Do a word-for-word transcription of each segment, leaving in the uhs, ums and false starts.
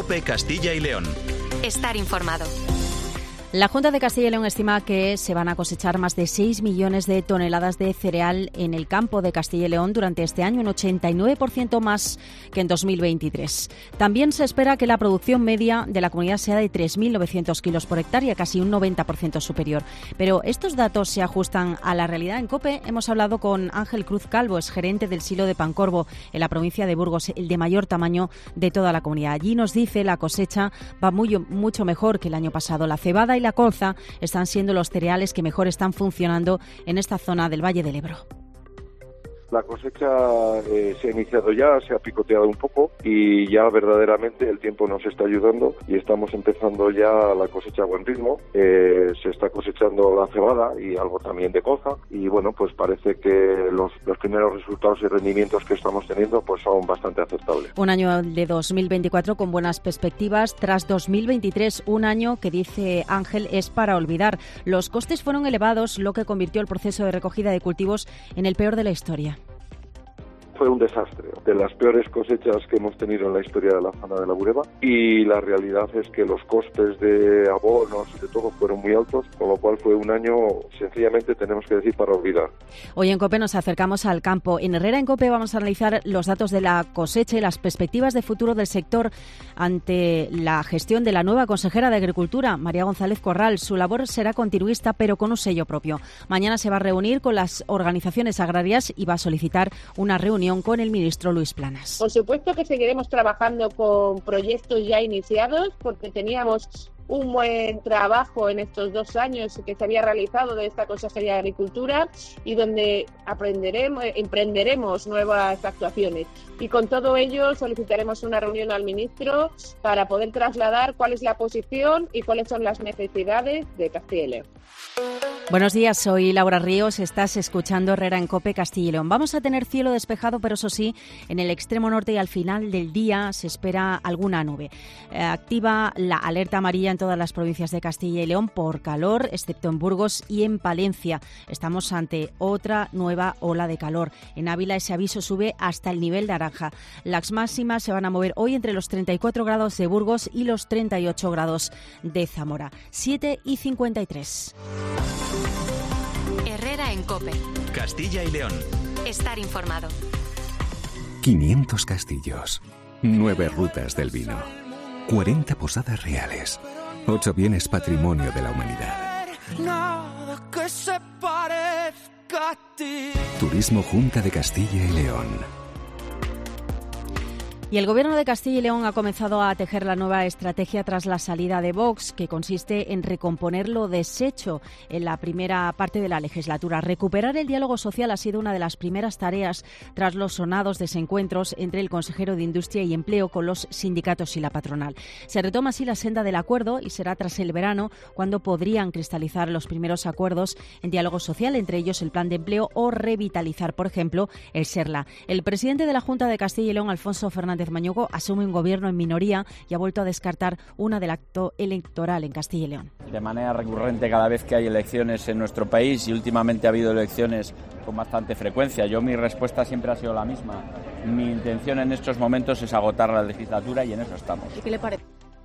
COPE Castilla y León. Estar informado. La Junta de Castilla y León estima que se van a cosechar más de seis millones de toneladas de cereal en el campo de Castilla y León durante este año, un ochenta y nueve por ciento más que en dos mil veintitrés. También se espera que la producción media de la comunidad sea de tres mil novecientos kilos por hectárea, casi un noventa por ciento superior. Pero estos datos se ajustan a la realidad. En COPE hemos hablado con Ángel Cruz Calvo, es gerente del silo de Pancorbo en la provincia de Burgos, el de mayor tamaño de toda la comunidad. Allí nos dice la cosecha va muy, mucho mejor que el año pasado. La cebada y la colza están siendo los cereales que mejor están funcionando en esta zona del Valle del Ebro. La cosecha eh, se ha iniciado ya, se ha picoteado un poco y ya verdaderamente el tiempo nos está ayudando y estamos empezando ya la cosecha a buen ritmo. Eh, se está cosechando la cebada y algo también de colza y bueno, pues parece que los, los primeros resultados y rendimientos que estamos teniendo pues son bastante aceptables. Un año de dos mil veinticuatro con buenas perspectivas tras dos mil veintitrés, un año que dice Ángel es para olvidar. Los costes fueron elevados, lo que convirtió el proceso de recogida de cultivos en el peor de la historia. Fue un desastre, de las peores cosechas que hemos tenido en la historia de la zona de la Bureba y la realidad es que los costes de abonos y de todo fueron muy altos, con lo cual fue un año, sencillamente tenemos que decir, para olvidar. Hoy en COPE nos acercamos al campo. En Herrera en COPE vamos a analizar los datos de la cosecha y las perspectivas de futuro del sector ante la gestión de la nueva consejera de Agricultura, María González Corral. Su labor será continuista, pero con un sello propio. Mañana se va a reunir con las organizaciones agrarias y va a solicitar una reunión con el ministro Luis Planas. Por supuesto que seguiremos trabajando con proyectos ya iniciados porque teníamos un buen trabajo en estos dos años que se había realizado de esta Consejería de Agricultura y donde aprenderemos, emprenderemos nuevas actuaciones. Y con todo ello solicitaremos una reunión al ministro para poder trasladar cuál es la posición y cuáles son las necesidades de Castilla y León. Buenos días, soy Laura Ríos, estás escuchando Herrera en COPE Castilla y León. Vamos a tener cielo despejado, pero eso sí, en el extremo norte y al final del día se espera alguna nube. Eh, activa la alerta amarilla en todas las provincias de Castilla y León por calor, excepto en Burgos y en Palencia. Estamos ante otra nueva ola de calor. En Ávila ese aviso sube hasta el nivel naranja. Las máximas se van a mover hoy entre los treinta y cuatro grados de Burgos y los treinta y ocho grados de Zamora. siete y cincuenta y tres. Herrera en COPE. Castilla y León. Estar informado. quinientos castillos, nueve rutas del vino, cuarenta posadas reales, ocho bienes patrimonio de la humanidad. Nada que se parezca a ti. Turismo Junta de Castilla y León. Y el Gobierno de Castilla y León ha comenzado a tejer la nueva estrategia tras la salida de Vox, que consiste en recomponer lo deshecho en la primera parte de la legislatura. Recuperar el diálogo social ha sido una de las primeras tareas tras los sonados desencuentros entre el consejero de Industria y Empleo con los sindicatos y la patronal. Se retoma así la senda del acuerdo y será tras el verano cuando podrían cristalizar los primeros acuerdos en diálogo social, entre ellos el plan de empleo o revitalizar, por ejemplo, el SERLA. El presidente de la Junta de Castilla y León, Alfonso Fernández Mañuco, asume un gobierno en minoría y ha vuelto a descartar una del acto electoral en Castilla y León. De manera recurrente cada vez que hay elecciones en nuestro país y últimamente ha habido elecciones con bastante frecuencia. Yo mi respuesta siempre ha sido la misma. Mi intención en estos momentos es agotar la legislatura y en eso estamos. ¿Y qué le parece?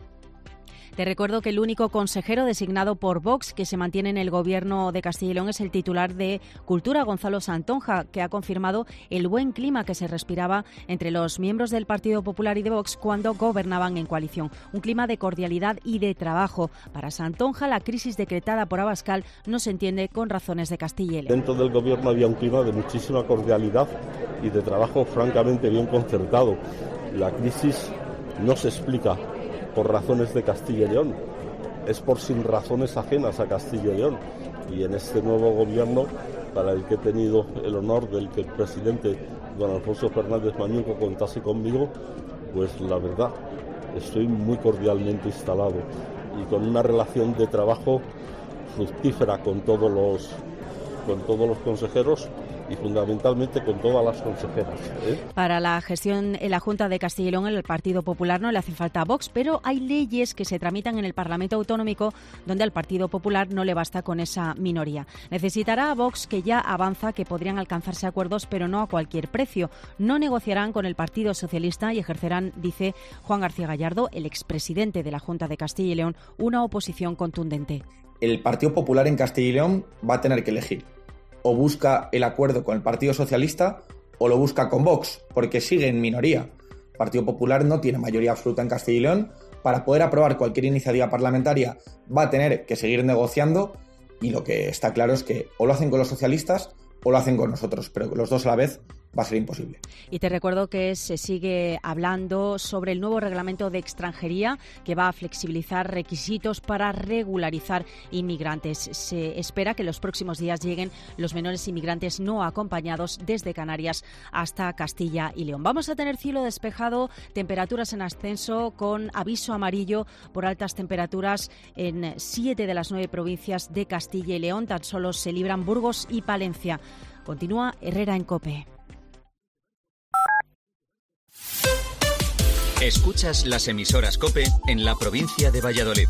Te recuerdo que el único consejero designado por Vox que se mantiene en el Gobierno de Castilla y León es el titular de Cultura, Gonzalo Santonja, que ha confirmado el buen clima que se respiraba entre los miembros del Partido Popular y de Vox cuando gobernaban en coalición. Un clima de cordialidad y de trabajo. Para Santonja, la crisis decretada por Abascal no se entiende con razones de Castilla y León. Dentro del Gobierno había un clima de muchísima cordialidad y de trabajo francamente bien concertado. La crisis no se explica por razones de Castilla y León, es por sin razones ajenas a Castilla y León. Y en este nuevo gobierno, para el que he tenido el honor del que el presidente don Alfonso Fernández Mañuco contase conmigo, pues la verdad, estoy muy cordialmente instalado y con una relación de trabajo fructífera con todos los, con todos los consejeros y fundamentalmente con todas las consejeras, ¿eh? Para la gestión en la Junta de Castilla y León, el Partido Popular no le hace falta a Vox, pero hay leyes que se tramitan en el Parlamento Autonómico donde al Partido Popular no le basta con esa minoría. Necesitará a Vox, que ya avanza que podrían alcanzarse acuerdos, pero no a cualquier precio. No negociarán con el Partido Socialista y ejercerán, dice Juan García Gallardo, el expresidente de la Junta de Castilla y León, una oposición contundente. El Partido Popular en Castilla y León va a tener que elegir. O busca el acuerdo con el Partido Socialista o lo busca con Vox, porque sigue en minoría. El Partido Popular no tiene mayoría absoluta en Castilla y León. Para poder aprobar cualquier iniciativa parlamentaria va a tener que seguir negociando, y lo que está claro es que o lo hacen con los socialistas o lo hacen con nosotros, pero los dos a la vez va a ser imposible. Y te recuerdo que se sigue hablando sobre el nuevo reglamento de extranjería que va a flexibilizar requisitos para regularizar inmigrantes. Se espera que en los próximos días lleguen los menores inmigrantes no acompañados desde Canarias hasta Castilla y León. Vamos a tener cielo despejado, temperaturas en ascenso con aviso amarillo por altas temperaturas en siete de las nueve provincias de Castilla y León. Tan solo se libran Burgos y Palencia. Continúa Herrera en COPE. Escuchas las emisoras COPE en la provincia de Valladolid.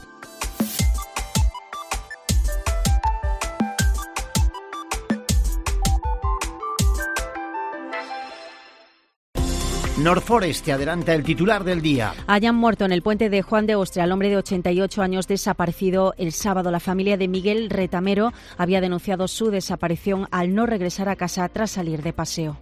Norforest te adelanta el titular del día. Hayan muerto en el puente de Juan de Austria al hombre de ochenta y ocho años desaparecido el sábado. La familia de Miguel Retamero había denunciado su desaparición al no regresar a casa tras salir de paseo.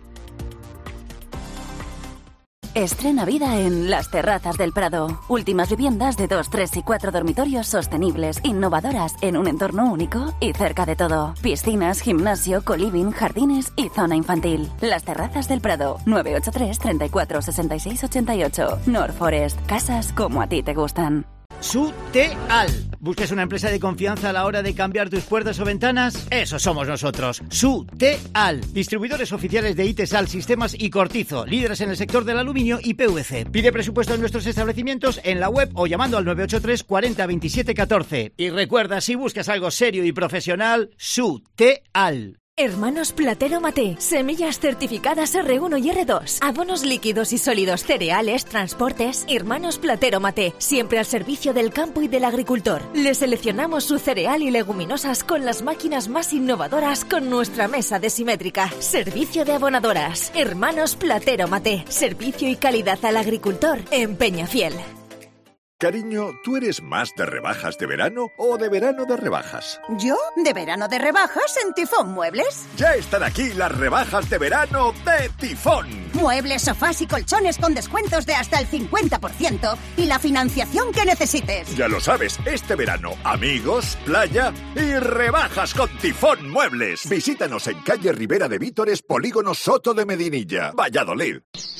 Estrena vida en Las Terrazas del Prado. Últimas viviendas de dos, tres y cuatro dormitorios sostenibles, innovadoras, en un entorno único y cerca de todo. Piscinas, gimnasio, coliving, jardines y zona infantil. Las Terrazas del Prado. nueve ocho tres, treinta y cuatro, sesenta y seis, ochenta y ocho. Norforest. Casas como a ti te gustan. Suteal. ¿Buscas una empresa de confianza a la hora de cambiar tus puertas o ventanas? Eso somos nosotros. Suteal. Distribuidores oficiales de Itesal, Sistemas y Cortizo. Líderes en el sector del aluminio y P V C. Pide presupuesto en nuestros establecimientos en la web o llamando al nueve ocho tres, cuarenta, veintisiete, catorce. Y recuerda, si buscas algo serio y profesional, Suteal. Hermanos Platero Maté, semillas certificadas erre uno y erre dos, abonos líquidos y sólidos, cereales, transportes. Hermanos Platero Maté, siempre al servicio del campo y del agricultor. Les seleccionamos su cereal y leguminosas con las máquinas más innovadoras con nuestra mesa desimétrica. Servicio de abonadoras. Hermanos Platero Maté, servicio y calidad al agricultor en Peñafiel. Cariño, ¿tú eres más de rebajas de verano o de verano de rebajas? ¿Yo? ¿De verano de rebajas en Tifón Muebles? Ya están aquí las rebajas de verano de Tifón. Muebles, sofás y colchones con descuentos de hasta el cincuenta por ciento y la financiación que necesites. Ya lo sabes, este verano, amigos, playa y rebajas con Tifón Muebles. Visítanos en calle Ribera de Vítores, Polígono Soto de Medinilla, Valladolid.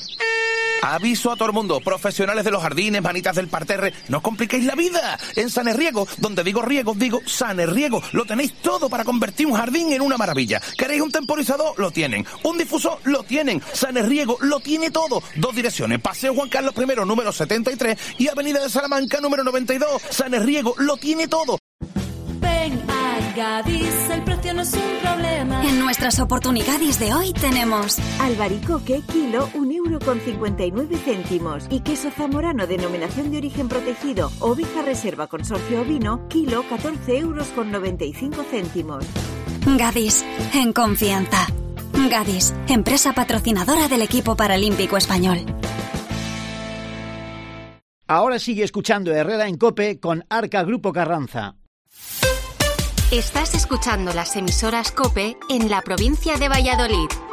Aviso a todo el mundo, profesionales de los jardines, manitas del parterre, no os compliquéis la vida. En Sanerriego, donde digo riego, digo Sanerriego, lo tenéis todo para convertir un jardín en una maravilla. ¿Queréis un temporizador? Lo tienen. ¿Un difusor? Lo tienen. Sanerriego lo tiene todo. Dos direcciones, Paseo Juan Carlos primero, número setenta y tres y Avenida de Salamanca, número noventa y dos. Sanerriego lo tiene todo. Ven a Gadis, el precio no es un problema. En nuestras oportunidades de hoy tenemos albaricoque kilo un euro con cincuenta y nueve céntimos y queso zamorano denominación de origen protegido oveja reserva consorcio ovino kilo catorce euros con noventa y cinco céntimos. Gadis, en confianza. Gadis, empresa patrocinadora del equipo paralímpico español. Ahora sigue escuchando Herrera en COPE con Arca Grupo Carranza. Estás escuchando las emisoras COPE en la provincia de Valladolid.